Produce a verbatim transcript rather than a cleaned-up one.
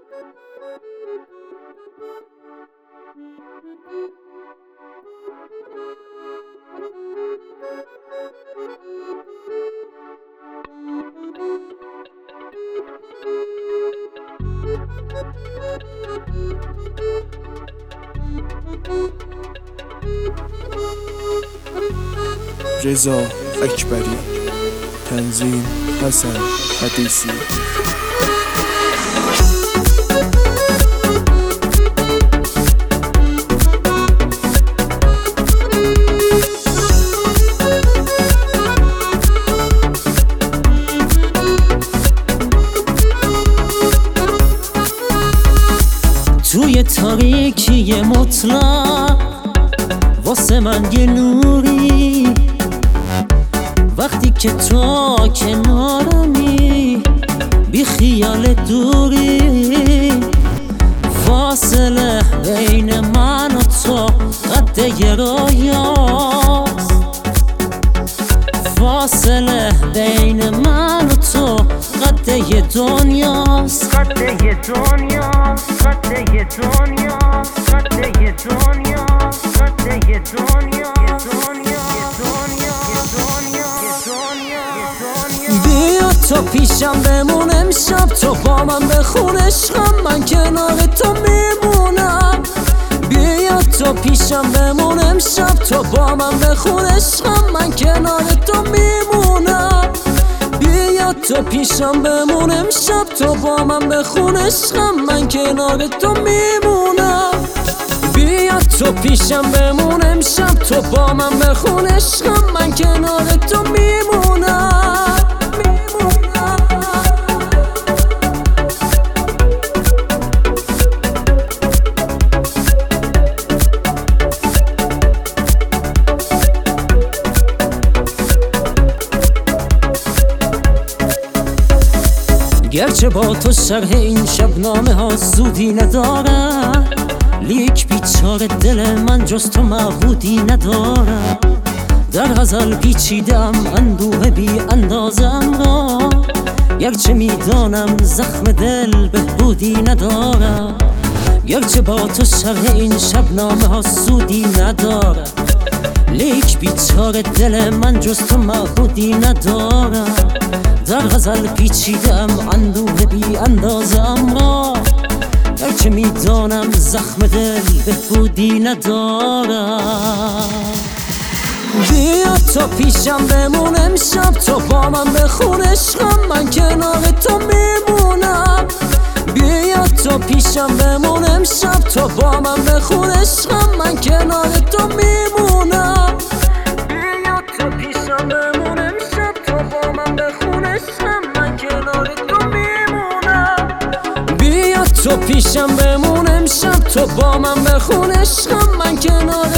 رضا اکبری، تنظیم حسن حدیثی. توی تاریکی مطلق واسه من یه نوری، وقتی که تو کنارمی بی خیال دوری، فاصله بین من و تو قد یه رویاست، فاصله بین من و تو قد یه دنیاست، قد یه دنیاست، قد یه دنیاست، قد یه دنیاست، قد یه دنیاست. بیا تو پیشم بمون امشب، تو با من بخون عشقم، من کنار تو میمونم. بیا تو پیشم بمون امشب، تو با من بخون عشقم، من کنار تو میمونم. بیا تو پیشم بمون امشب، تو با من بخون عشقم، من کنار تو میمونم. بیا تو پیشم بمون امشب، تو با من بخون عشقم، من کنار تو میمونم. گرچه با تو شرح این شبنامه ها زودی ندارم، لیک بیچاره دل من جز تو معبودی ندارم. در غزل پیچیدم اندوه بی اندازم را، گرچه میدانم زخم دل بهبودی ندارم. گرچه با تو شرح این شبنامه ها زودی ندارم، لیک بیچاره دل من جز تو معبودی ندارم. در غزل پیچیدم اندوه بی اندازم را، گرچه میدانم زخم دل بهبودی ندارم. بیا تو پیشم بمون امشب، تو با من بخون عشقم، من کنار تو میمونم. بیا تو پیشم بمون امشب، تو با من بخون عشقم، من کنار تو میمونم. بیا تو پیشم بمون امشب، تو با من بخون عشقم، من کنار تو میمونم. بیا تو پیشم بمون امشب، تو با من بخون عشقم، من کنار